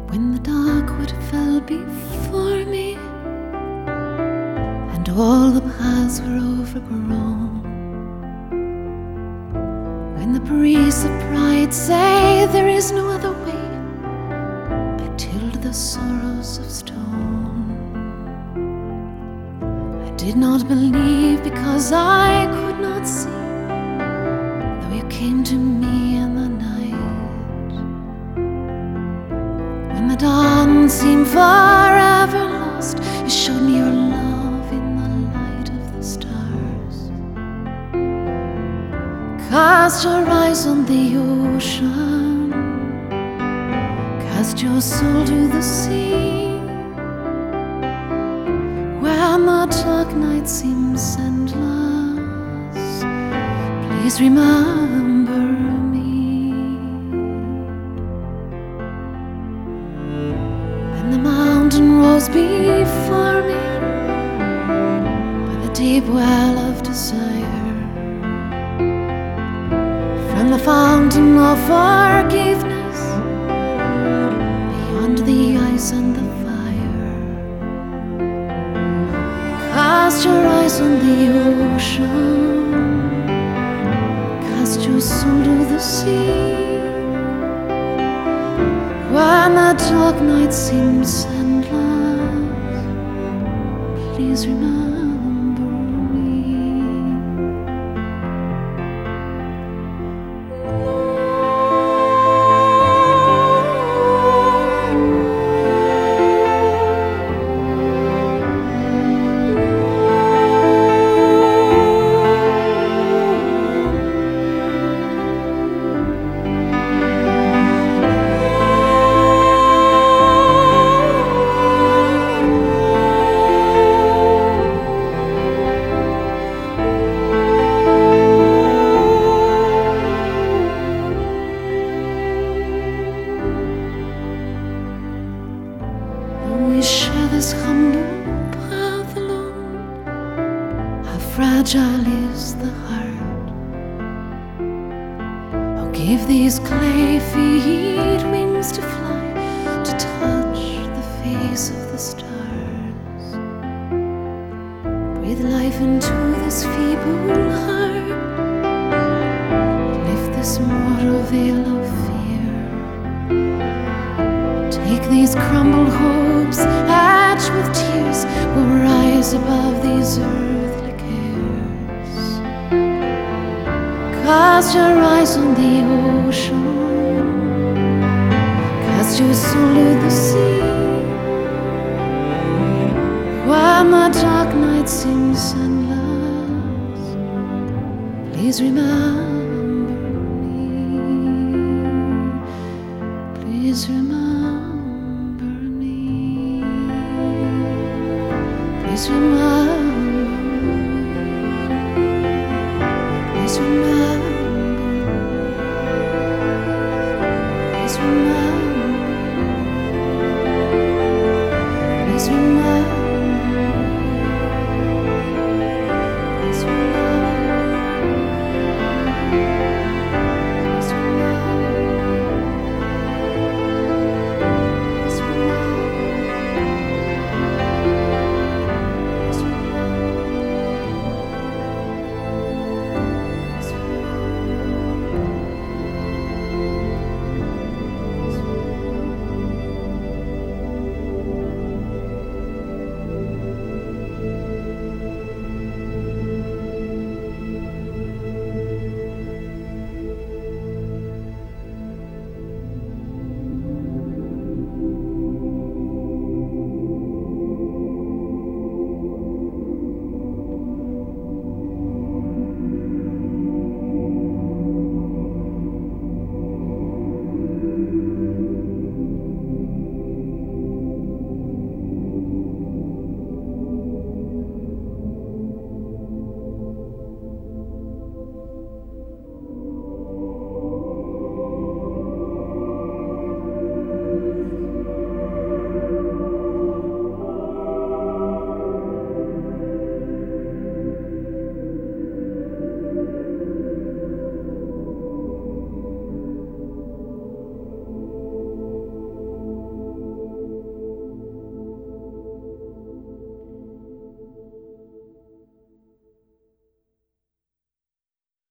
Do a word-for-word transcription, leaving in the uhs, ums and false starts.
when the darkwood fell before me, and all the paths were overgrown, when the priests of pride say there is no other way, I tilled the sorrows of stone. I did not believe because I could not see, though you came to me in the night. When the dawn seemed forever lost, you showed me your love in the light of the stars. Cast your eyes on the ocean, cast your soul to the sea. When the dark night seems endless, please remember me. When the mountain rose before me by the deep well of desire, from the fountain of forgiveness, beyond the ice and the fire, cast your eyes on the ocean, cast your soul to the sea. When the dark night seems endless, please remember me. We share this humble path alone. How fragile is the heart. Oh, give these clay feet wings to fly, to touch the face of the stars. Breathe life into this feeble heart, lift this mortal veil of fear. Take these crumbled hopes, etched with tears, will rise above these earthly cares. Cast your eyes on the ocean, cast your soul to the sea. When the dark night seems endless, please remember me. Please remember. Please remember, please remember, please remember.